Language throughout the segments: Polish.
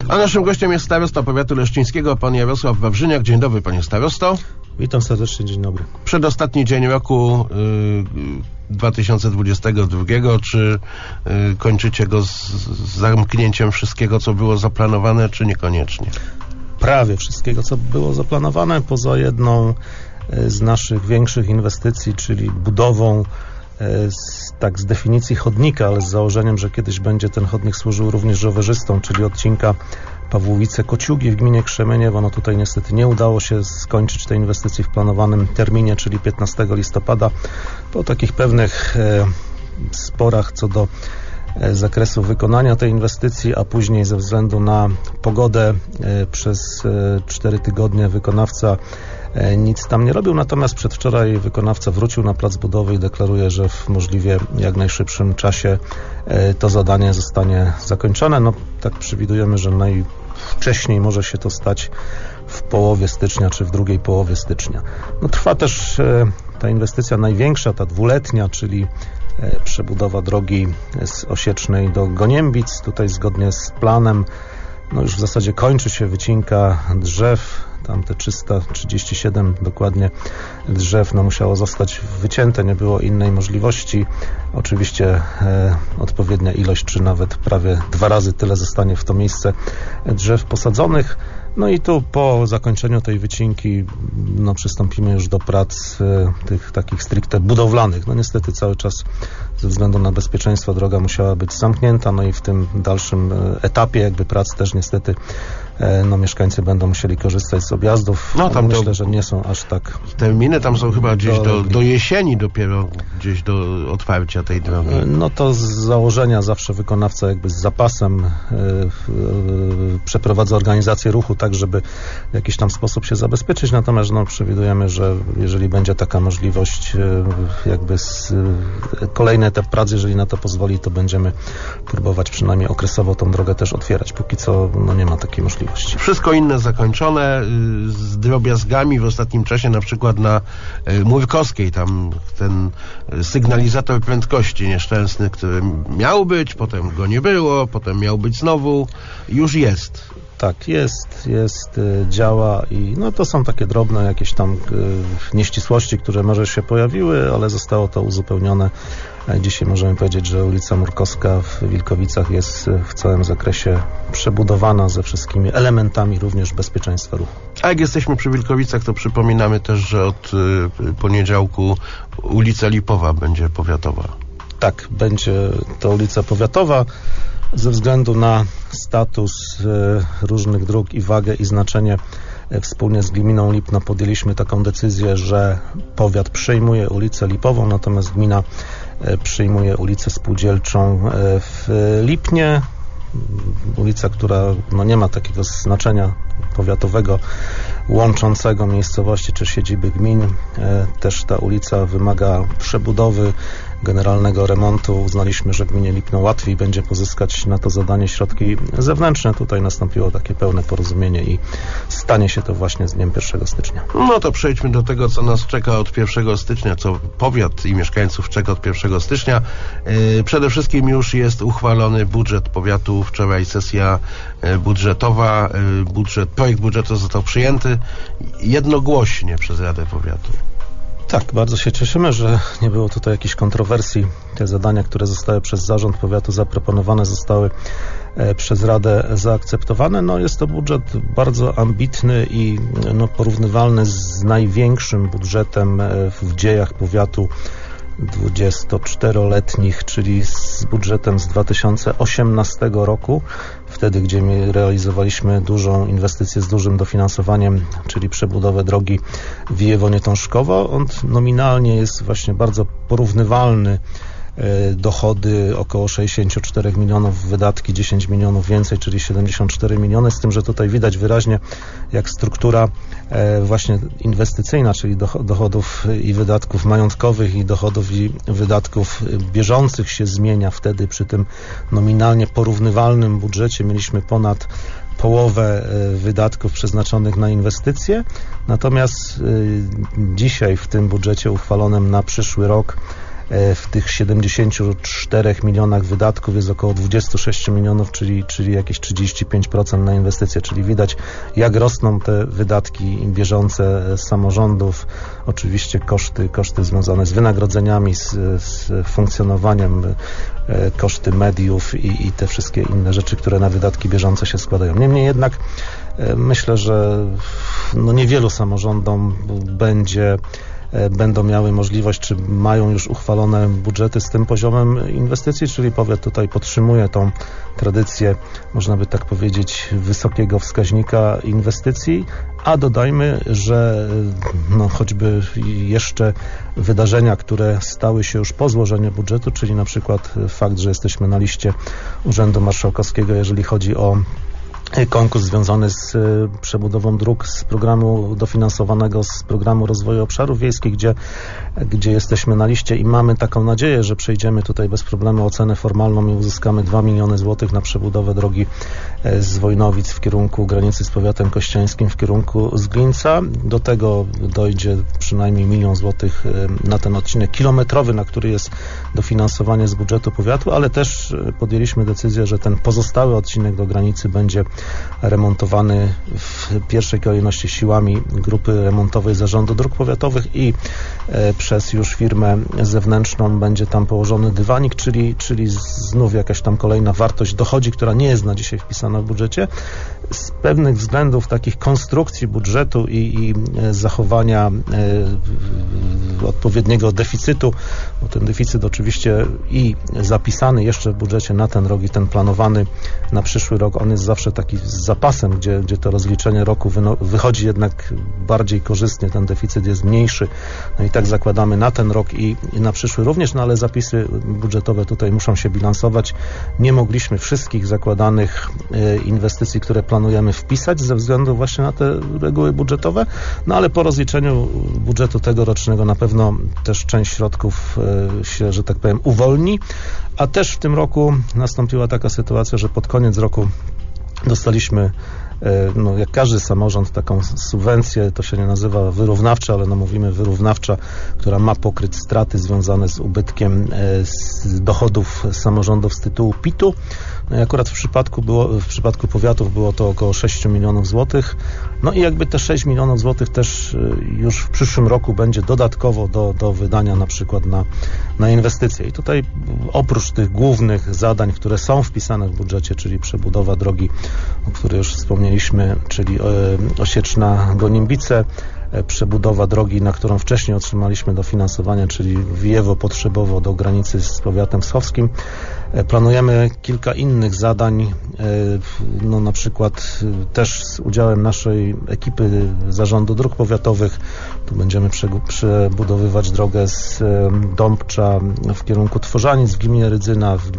A naszym gościem jest starosta powiatu leszczyńskiego, pan Jarosław Wawrzyniak. Dzień dobry, panie starosto. Witam serdecznie, dzień dobry. Przedostatni dzień roku 2022. Czy kończycie go z zamknięciem wszystkiego, co było zaplanowane, czy niekoniecznie? Prawie wszystkiego, co było zaplanowane, poza jedną z naszych większych inwestycji, czyli budową z definicji chodnika, ale z założeniem, że kiedyś będzie ten chodnik służył również rowerzystom, czyli odcinka Pawłowice-Kociugi w gminie Krzemieniewo. No tutaj niestety nie udało się skończyć tej inwestycji w planowanym terminie, czyli 15 listopada. Po takich pewnych sporach co do zakresu wykonania tej inwestycji, a później ze względu na pogodę przez 4 tygodnie wykonawca nic tam nie robił, natomiast przedwczoraj wykonawca wrócił na plac budowy i deklaruje, że w możliwie jak najszybszym czasie to zadanie zostanie zakończone. No tak przewidujemy, że najwcześniej może się to stać w połowie stycznia, czy w drugiej połowie stycznia. No trwa też ta inwestycja największa, ta dwuletnia, czyli przebudowa drogi z Osiecznej do Goniembic. Tutaj zgodnie z planem już w zasadzie kończy się wycinka drzew. Tam te 337 dokładnie drzew musiało zostać wycięte, nie było innej możliwości. Oczywiście odpowiednia ilość, czy nawet prawie 2 razy tyle zostanie w to miejsce drzew posadzonych. No i tu po zakończeniu tej wycinki przystąpimy już do prac tych takich stricte budowlanych. No niestety cały czas ze względu na bezpieczeństwo droga musiała być zamknięta, no i w tym dalszym etapie prac też niestety mieszkańcy będą musieli korzystać z objazdów. No tam myślę, że nie są aż tak... Terminy tam są chyba gdzieś do jesieni dopiero, gdzieś do otwarcia tej drogi. No to z założenia zawsze wykonawca z zapasem przeprowadza organizację ruchu tak, żeby w jakiś tam sposób się zabezpieczyć, natomiast przewidujemy, że jeżeli będzie taka możliwość, kolejny etap prac, jeżeli na to pozwoli, to będziemy próbować przynajmniej okresowo tą drogę też otwierać. Póki co nie ma takiej możliwości. Wszystko inne zakończone, z drobiazgami w ostatnim czasie, na przykład na Murkowskiej, tam ten sygnalizator prędkości nieszczęsny, który miał być, potem go nie było, potem miał być znowu, już jest. Tak, jest, działa i to są takie drobne jakieś tam nieścisłości, które może się pojawiły, ale zostało to uzupełnione. Dzisiaj możemy powiedzieć, że ulica Murkowska w Wilkowicach jest w całym zakresie przebudowana ze wszystkimi elementami również bezpieczeństwa ruchu. A jak jesteśmy przy Wilkowicach, to przypominamy też, że od poniedziałku ulica Lipowa będzie powiatowa. Tak, będzie to ulica powiatowa. Ze względu na status różnych dróg i wagę i znaczenie wspólnie z gminą Lipno podjęliśmy taką decyzję, że powiat przejmuje ulicę Lipową, natomiast gmina przyjmuje ulicę Spółdzielczą w Lipnie. Ulica, która nie ma takiego znaczenia powiatowego łączącego miejscowości czy siedziby gmin. Też ta ulica wymaga przebudowy, generalnego remontu. Uznaliśmy, że gminie Lipno łatwiej będzie pozyskać na to zadanie środki zewnętrzne. Tutaj nastąpiło takie pełne porozumienie i stanie się to właśnie z dniem 1 stycznia. No to przejdźmy do tego, co nas czeka od 1 stycznia, co powiat i mieszkańców czeka od 1 stycznia. Przede wszystkim już jest uchwalony budżet powiatu, wczoraj sesja budżetowa, projekt budżetu został przyjęty jednogłośnie przez Radę Powiatu. Tak, bardzo się cieszymy, że nie było tutaj jakichś kontrowersji. Te zadania, które zostały przez Zarząd Powiatu zaproponowane, zostały przez Radę zaakceptowane. Jest to budżet bardzo ambitny i porównywalny z największym budżetem w dziejach powiatu 24-letnich, czyli z budżetem z 2018 roku, wtedy, gdzie realizowaliśmy dużą inwestycję z dużym dofinansowaniem, czyli przebudowę drogi Wijewo-Nietążkowo. On nominalnie jest właśnie bardzo porównywalny. Dochody około 64 milionów, wydatki 10 milionów więcej, czyli 74 miliony, z tym, że tutaj widać wyraźnie, jak struktura właśnie inwestycyjna, czyli dochodów i wydatków majątkowych i dochodów i wydatków bieżących się zmienia. Wtedy przy tym nominalnie porównywalnym budżecie mieliśmy ponad połowę wydatków przeznaczonych na inwestycje, natomiast dzisiaj w tym budżecie uchwalonym na przyszły rok w tych 74 milionach wydatków jest około 26 milionów, czyli jakieś 35% na inwestycje, czyli widać, jak rosną te wydatki bieżące samorządów, oczywiście koszty związane z wynagrodzeniami, z funkcjonowaniem, koszty mediów i te wszystkie inne rzeczy, które na wydatki bieżące się składają. Niemniej jednak myślę, że niewielu samorządom będą miały możliwość, czy mają już uchwalone budżety z tym poziomem inwestycji, czyli powiat tutaj podtrzymuje tą tradycję, można by tak powiedzieć, wysokiego wskaźnika inwestycji, a dodajmy, że choćby jeszcze wydarzenia, które stały się już po złożeniu budżetu, czyli na przykład fakt, że jesteśmy na liście Urzędu Marszałkowskiego, jeżeli chodzi o konkurs związany z przebudową dróg z programu dofinansowanego z Programu Rozwoju Obszarów Wiejskich, gdzie jesteśmy na liście i mamy taką nadzieję, że przejdziemy tutaj bez problemu ocenę formalną i uzyskamy 2 miliony złotych na przebudowę drogi z Wojnowic w kierunku granicy z powiatem kościańskim, w kierunku Zglińca. Do tego dojdzie przynajmniej 1 milion złotych na ten odcinek kilometrowy, na który jest dofinansowanie z budżetu powiatu, ale też podjęliśmy decyzję, że ten pozostały odcinek do granicy będzie remontowany w pierwszej kolejności siłami grupy remontowej Zarządu Dróg Powiatowych i przez już firmę zewnętrzną będzie tam położony dywanik, czyli znów jakaś tam kolejna wartość dochodzi, która nie jest na dzisiaj wpisana w budżecie. Z pewnych względów takich konstrukcji budżetu i zachowania odpowiedniego deficytu, bo ten deficyt oczywiście i zapisany jeszcze w budżecie na ten rok i ten planowany na przyszły rok, on jest zawsze taki z zapasem, gdzie to rozliczenie roku wychodzi jednak bardziej korzystnie, ten deficyt jest mniejszy. No i tak zakładamy na ten rok i na przyszły również, ale zapisy budżetowe tutaj muszą się bilansować. Nie mogliśmy wszystkich zakładanych inwestycji, które planujemy, wpisać ze względu właśnie na te reguły budżetowe, ale po rozliczeniu budżetu tegorocznego na pewno też część środków się, że tak powiem, uwolni, a też w tym roku nastąpiła taka sytuacja, że pod koniec roku dostaliśmy, jak każdy samorząd, taką subwencję, to się nie nazywa wyrównawcza, ale mówimy wyrównawcza, która ma pokryć straty związane z ubytkiem z dochodów samorządów z tytułu PIT-u. I akurat w przypadku powiatów było to około 6 milionów złotych. I jakby te 6 milionów złotych też już w przyszłym roku będzie dodatkowo do wydania na przykład na inwestycje. I tutaj oprócz tych głównych zadań, które są wpisane w budżecie, czyli przebudowa drogi, o której już wspomnieliśmy, czyli Osieczna Gonimbice, przebudowa drogi, na którą wcześniej otrzymaliśmy dofinansowanie, czyli Wijewo-Potrzebowo do granicy z powiatem schowskim. Planujemy kilka innych zadań, na przykład też z udziałem naszej ekipy Zarządu Dróg Powiatowych. Tu będziemy przebudowywać drogę z Dąbcza w kierunku Tworzanic w gminie Rydzyna, w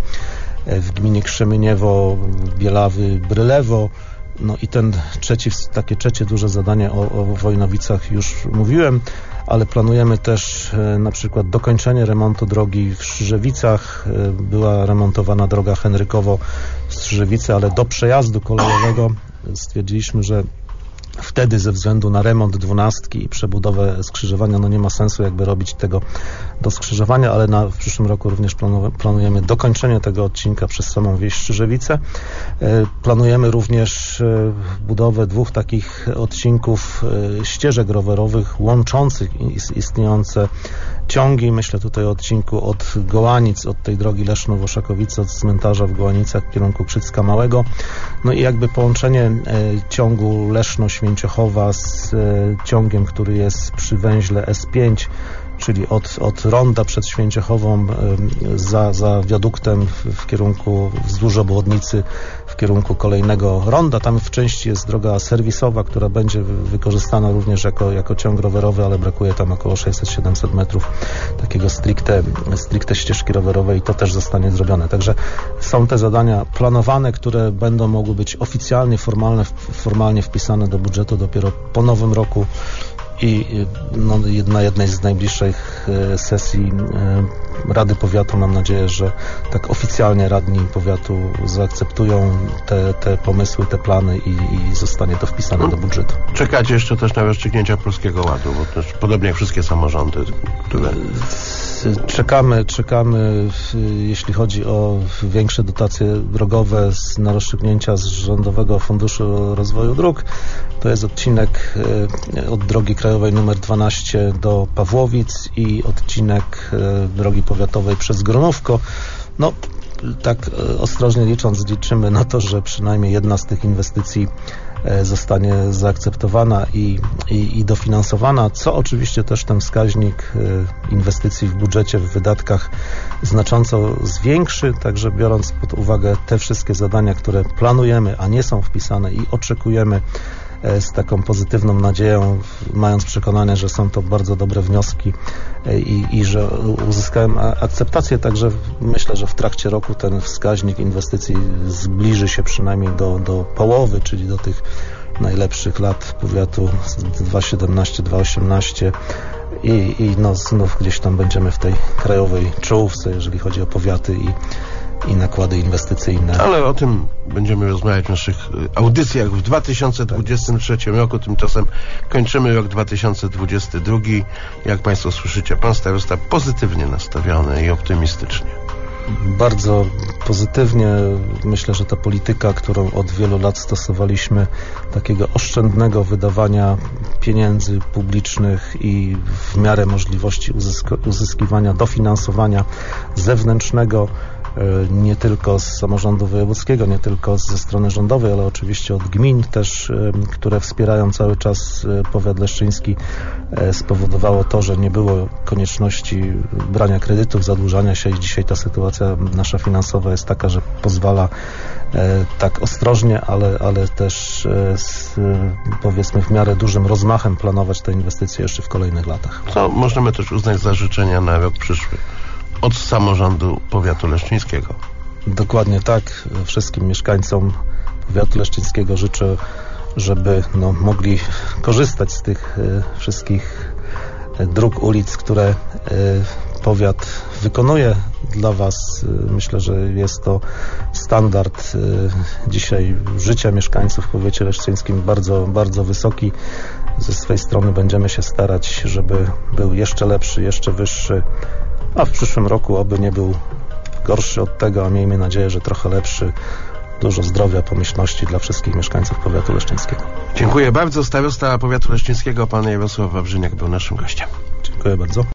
gminie Krzemieniewo, Bielawy, Brylewo. I takie trzecie duże zadanie o Wojnowicach już mówiłem, ale planujemy też na przykład dokończenie remontu drogi w Strzyżewicach. Była remontowana droga Henrykowo-Strzyżewice, ale do przejazdu kolejowego stwierdziliśmy, że wtedy ze względu na remont 12 i przebudowę skrzyżowania nie ma sensu jakby robić tego do skrzyżowania, ale w przyszłym roku również planujemy dokończenie tego odcinka przez samą wieś Strzyżewice. Planujemy również budowę 2 takich odcinków ścieżek rowerowych łączących istniejące ciągi. Myślę tutaj o odcinku od Gołanic, od tej drogi Leszno-Woszakowice, od cmentarza w Gołanicach w kierunku Krzycka Małego. I jakby połączenie ciągu Leszno-Święciochowa z ciągiem, który jest przy węźle S5, czyli od ronda przed Święciochową za wiaduktem w kierunku wzdłuż obwodnicy, w kierunku kolejnego ronda. Tam w części jest droga serwisowa, która będzie wykorzystana również jako ciąg rowerowy, ale brakuje tam około 600-700 metrów takiego stricte ścieżki rowerowej i to też zostanie zrobione. Także są te zadania planowane, które będą mogły być oficjalnie, formalnie wpisane do budżetu dopiero po nowym roku. I na jednej z najbliższych sesji Rady Powiatu mam nadzieję, że tak oficjalnie radni powiatu zaakceptują te pomysły, te plany i zostanie to wpisane do budżetu. Czekacie jeszcze też na rozstrzygnięcia Polskiego Ładu, bo też podobnie jak wszystkie samorządy, które... Czekamy, jeśli chodzi o większe dotacje drogowe na rozstrzygnięcia z Rządowego Funduszu Rozwoju Dróg. To jest odcinek od drogi krajowej nr 12 do Pawłowic i odcinek drogi powiatowej przez Gronówko. No, tak ostrożnie liczymy na to, że przynajmniej jedna z tych inwestycji zostanie zaakceptowana i dofinansowana, co oczywiście też ten wskaźnik inwestycji w budżecie, w wydatkach znacząco zwiększy, także biorąc pod uwagę te wszystkie zadania, które planujemy, a nie są wpisane i oczekujemy z taką pozytywną nadzieją, mając przekonanie, że są to bardzo dobre wnioski i że uzyskałem akceptację, także myślę, że w trakcie roku ten wskaźnik inwestycji zbliży się przynajmniej do połowy, czyli do tych najlepszych lat powiatu 2017-2018 i no znów gdzieś tam będziemy w tej krajowej czołówce, jeżeli chodzi o powiaty i nakłady inwestycyjne. Ale o tym będziemy rozmawiać w naszych audycjach w 2023 roku. Tymczasem kończymy rok 2022. Jak Państwo słyszycie, Pan Starosta pozytywnie nastawiony i optymistycznie. Bardzo pozytywnie. Myślę, że ta polityka, którą od wielu lat stosowaliśmy, takiego oszczędnego wydawania pieniędzy publicznych i w miarę możliwości uzyskiwania dofinansowania zewnętrznego, nie tylko z samorządu wojewódzkiego, nie tylko ze strony rządowej, ale oczywiście od gmin też, które wspierają cały czas powiat leszczyński, spowodowało to, że nie było konieczności brania kredytów, zadłużania się i dzisiaj ta sytuacja nasza finansowa jest taka, że pozwala tak ostrożnie, ale też powiedzmy w miarę dużym rozmachem planować te inwestycje jeszcze w kolejnych latach. Co możemy też uznać za życzenia na rok przyszły od samorządu powiatu leszczyńskiego. Dokładnie tak. Wszystkim mieszkańcom powiatu leszczyńskiego życzę, żeby mogli korzystać z tych wszystkich dróg, ulic, które powiat wykonuje dla Was. Myślę, że jest to standard dzisiaj życia mieszkańców w powiecie leszczyńskim bardzo, bardzo wysoki. Ze swej strony będziemy się starać, żeby był jeszcze lepszy, jeszcze wyższy, a w przyszłym roku oby nie był gorszy od tego, a miejmy nadzieję, że trochę lepszy. Dużo zdrowia, pomyślności dla wszystkich mieszkańców powiatu leszczyńskiego. Dziękuję bardzo. Starosta powiatu leszczyńskiego, pan Jarosław Wawrzyniak był naszym gościem. Dziękuję bardzo.